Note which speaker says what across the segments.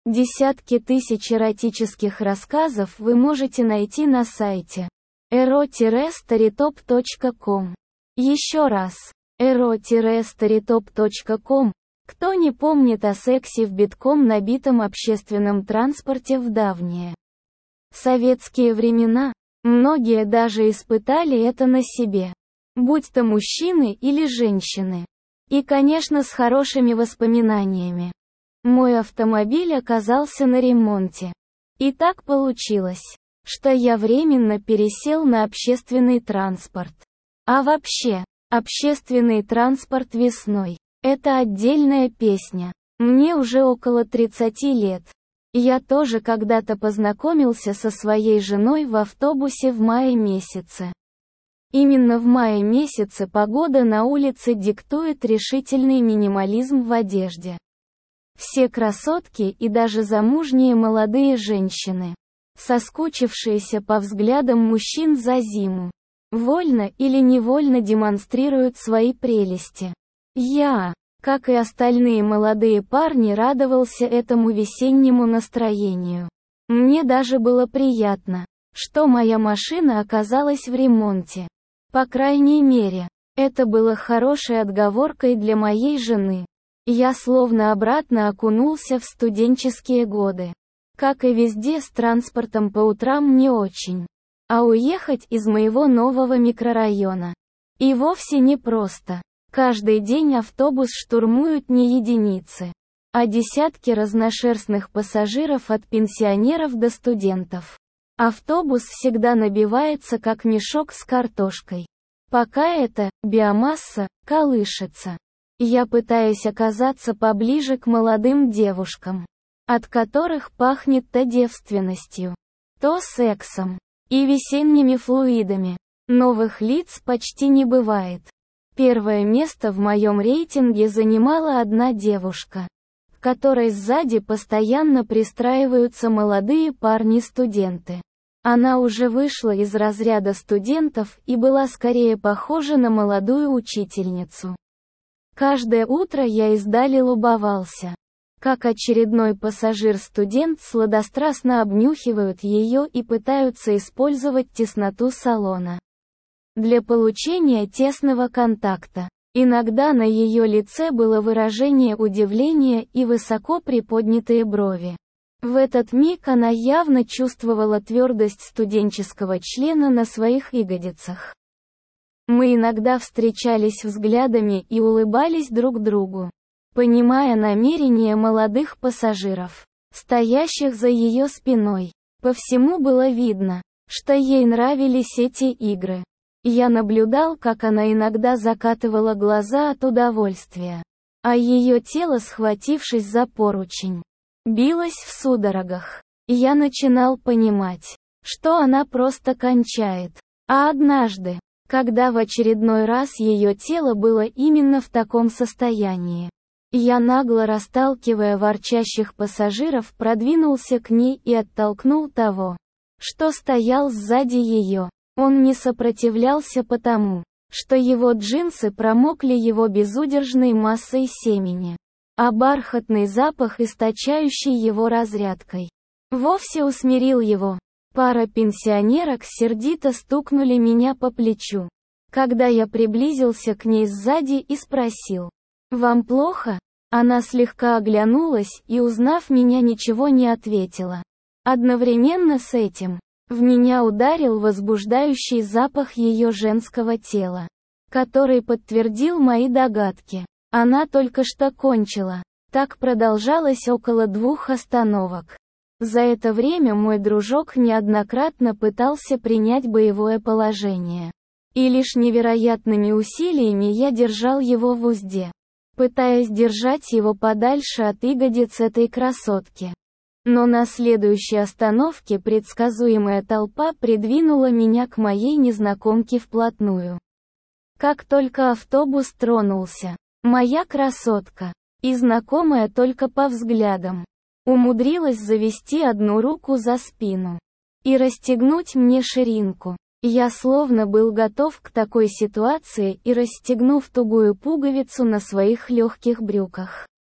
Speaker 1: Десятки тысяч эротических рассказов вы можете найти на сайте ero-storytop.com. Еще раз, ero-storytop.com. Кто не помнит о сексе в битком набитом общественном транспорте в давние советские времена? Многие даже испытали это на себе. Будь то мужчины или женщины. И, конечно, с хорошими воспоминаниями. Мой автомобиль оказался на ремонте. И так получилось, что я временно пересел на общественный транспорт. А вообще, общественный транспорт весной – это отдельная песня. Мне уже около 30 лет. Я тоже когда-то познакомился со своей женой в автобусе в мае месяце. Именно в мае месяце погода на улице диктует решительный минимализм в одежде. Все красотки и даже замужние молодые женщины, соскучившиеся по взглядам мужчин за зиму, вольно или невольно демонстрируют свои прелести. Я, как и остальные молодые парни, радовался этому весеннему настроению. Мне даже было приятно, что моя машина оказалась в ремонте. По крайней мере, это было хорошей отговоркой для моей жены. Я словно обратно окунулся в студенческие годы. Как и везде, с транспортом по утрам не очень. А уехать из моего нового микрорайона и вовсе не просто. Каждый день автобус штурмуют не единицы, а десятки разношерстных пассажиров от пенсионеров до студентов. Автобус всегда набивается как мешок с картошкой. Пока эта биомасса колышется. Я пытаюсь оказаться поближе к молодым девушкам, от которых пахнет то девственностью, то сексом и весенними флуидами. Новых лиц почти не бывает. Первое место в моем рейтинге занимала одна девушка, к которой сзади постоянно пристраиваются молодые парни-студенты. Она уже вышла из разряда студентов и была скорее похожа на молодую учительницу. Каждое утро я издали любовался, как очередной пассажир-студент сладострастно обнюхивают ее и пытаются использовать тесноту салона для получения тесного контакта. Иногда на ее лице было выражение удивления и высоко приподнятые брови. В этот миг она явно чувствовала твердость студенческого члена на своих ягодицах. Мы иногда встречались взглядами и улыбались друг другу, понимая намерения молодых пассажиров, стоящих за ее спиной. По всему было видно, что ей нравились эти игры. Я наблюдал, как она иногда закатывала глаза от удовольствия, а ее тело, схватившись за поручень, билось в судорогах. Я начинал понимать, что она просто кончает. А однажды, когда в очередной раз ее тело было именно в таком состоянии, я, нагло расталкивая ворчащих пассажиров, продвинулся к ней и оттолкнул того, что стоял сзади ее. Он не сопротивлялся потому, что его джинсы промокли его безудержной массой семени, а бархатный запах, источающий его разрядкой, вовсе усмирил его. Пара пенсионерок сердито стукнули меня по плечу, когда я приблизился к ней сзади и спросил: «Вам плохо?» Она слегка оглянулась и, узнав меня, ничего не ответила. Одновременно с этим в меня ударил возбуждающий запах ее женского тела, который подтвердил мои догадки. Она только что кончила. Так продолжалось около 2 остановок. За это время мой дружок неоднократно пытался принять боевое положение. И лишь невероятными усилиями я держал его в узде, пытаясь держать его подальше от ягодиц этой красотки. Но на следующей остановке предсказуемая толпа придвинула меня к моей незнакомке вплотную. Как только автобус тронулся, моя красотка, и знакомая только по взглядам, умудрилась завести одну руку за спину и расстегнуть мне ширинку. Я словно был готов к такой ситуации и, расстегнув тугую пуговицу на своих легких брюках,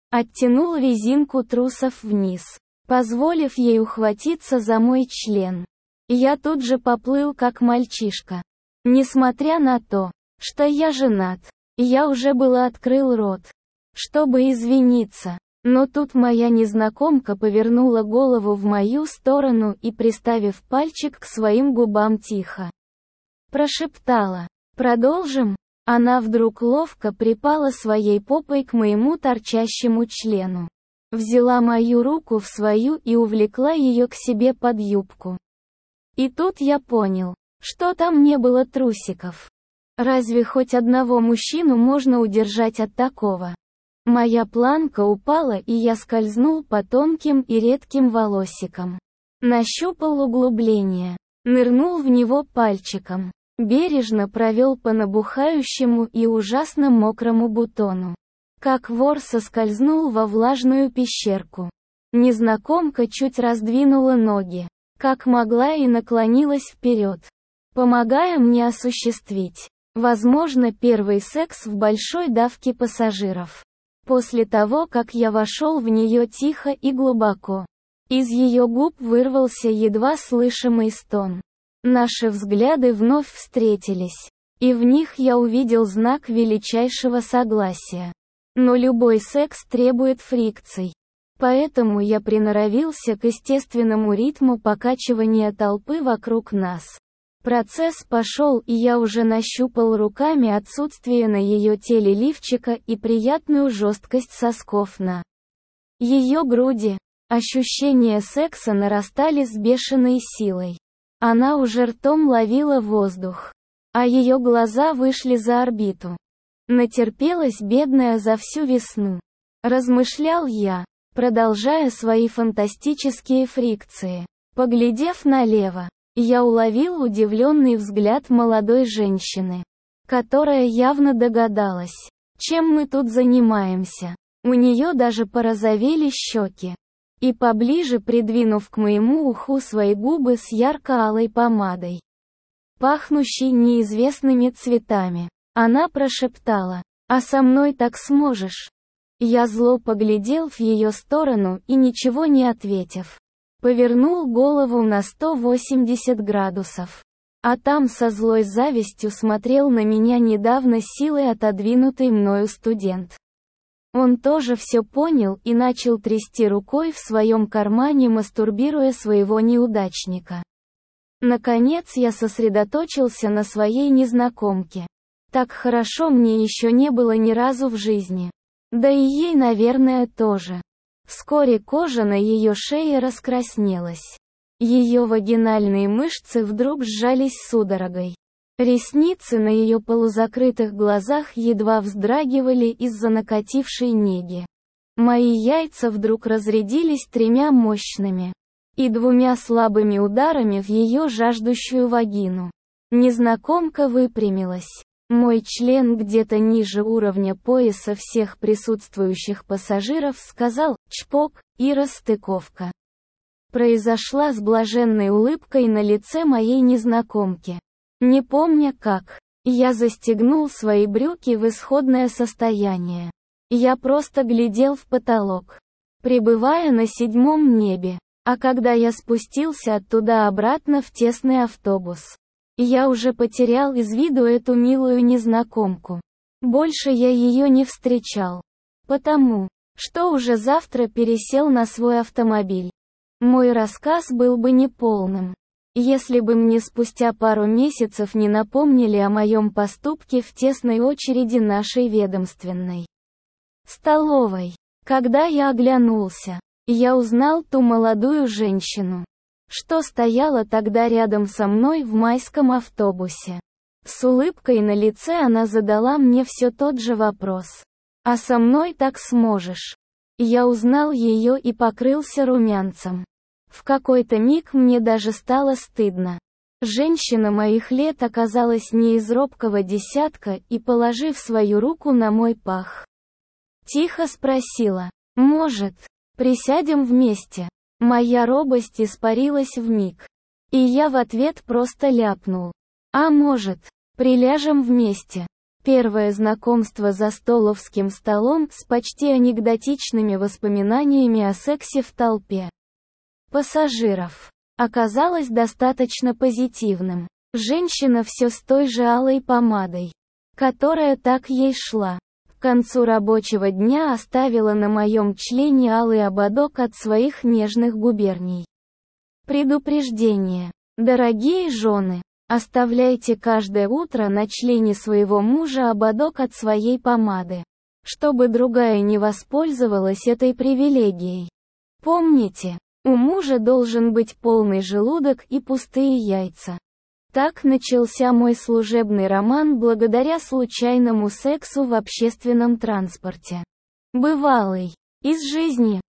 Speaker 1: Оттянул резинку трусов вниз, позволив ей ухватиться за мой член. Я тут же поплыл как мальчишка. Несмотря на то, что я женат, я уже было открыл рот, чтобы извиниться. Но тут моя незнакомка повернула голову в мою сторону и, приставив пальчик к своим губам, тихо прошептала: «Продолжим?» Она вдруг ловко припала своей попой к моему торчащему члену. Взяла мою руку в свою и увлекла ее к себе под юбку. И тут я понял, что там не было трусиков. Разве хоть одного мужчину можно удержать от такого? Моя планка упала, и я скользнул по тонким и редким волосикам. Нащупал углубление, нырнул в него пальчиком, бережно провел по набухающему и ужасно мокрому бутону. Как вор соскользнул во влажную пещерку. Незнакомка чуть раздвинула ноги, как могла, и наклонилась вперед, помогая мне осуществить, возможно, первый секс в большой давке пассажиров. После того, как я вошел в нее тихо и глубоко, из ее губ вырвался едва слышимый стон. Наши взгляды вновь встретились, и в них я увидел знак величайшего согласия. Но любой секс требует фрикций. Поэтому я приноровился к естественному ритму покачивания толпы вокруг нас. Процесс пошел, и я уже нащупал руками отсутствие на ее теле лифчика и приятную жесткость сосков на ее груди. Ощущения секса нарастали с бешеной силой. Она уже ртом ловила воздух, а ее глаза вышли за орбиту. Натерпелась бедная за всю весну. Размышлял я, продолжая свои фантастические фрикции. Поглядев налево, я уловил удивленный взгляд молодой женщины, которая явно догадалась, чем мы тут занимаемся. У нее даже порозовели щеки. И поближе, придвинув к моему уху свои губы с ярко-алой помадой, пахнущей неизвестными цветами, она прошептала: «А со мной так сможешь?» Я зло поглядел в ее сторону и, ничего не ответив, повернул голову на 180 градусов. А там со злой завистью смотрел на меня недавно силой отодвинутый мною студент. Он тоже все понял и начал трясти рукой в своем кармане, мастурбируя своего неудачника. Наконец я сосредоточился на своей незнакомке. Так хорошо мне еще не было ни разу в жизни. Да и ей, наверное, тоже. Вскоре кожа на ее шее раскраснелась. Ее вагинальные мышцы вдруг сжались судорогой. Ресницы на ее полузакрытых глазах едва вздрагивали из-за накатившей неги. Мои яйца вдруг разрядились 3 мощными и 2 слабыми ударами в ее жаждущую вагину. Незнакомка выпрямилась. Мой член где-то ниже уровня пояса всех присутствующих пассажиров сказал «чпок», и расстыковка произошла с блаженной улыбкой на лице моей незнакомки. Не помня как, я застегнул свои брюки в исходное состояние. Я просто глядел в потолок, пребывая на 7-м небе. А когда я спустился оттуда обратно в тесный автобус, я уже потерял из виду эту милую незнакомку. Больше я ее не встречал, потому что уже завтра пересел на свой автомобиль. Мой рассказ был бы неполным, если бы мне спустя пару месяцев не напомнили о моем поступке в тесной очереди нашей ведомственной столовой. Когда я оглянулся, я узнал ту молодую женщину, что стояла тогда рядом со мной в майском автобусе. С улыбкой на лице она задала мне все тот же вопрос: «А со мной так сможешь?» Я узнал ее и покрылся румянцем. В какой-то миг мне даже стало стыдно. Женщина моих лет оказалась не из робкого десятка и, положив свою руку на мой пах, тихо спросила: «Может, присядем вместе?» Моя робость испарилась вмиг. И я в ответ просто ляпнул: «А может, приляжем вместе?» Первое знакомство за столовским столом с почти анекдотичными воспоминаниями о сексе в толпе пассажиров оказалось достаточно позитивным. Женщина все с той же алой помадой, которая так ей шла, к концу рабочего дня оставила на моем члене алый ободок от своих нежных губерний. Предупреждение. Дорогие жены, оставляйте каждое утро на члене своего мужа ободок от своей помады, чтобы другая не воспользовалась этой привилегией. Помните, у мужа должен быть полный желудок и пустые яйца. Так начался мой служебный роман благодаря случайному сексу в общественном транспорте. Бывалый. Из жизни.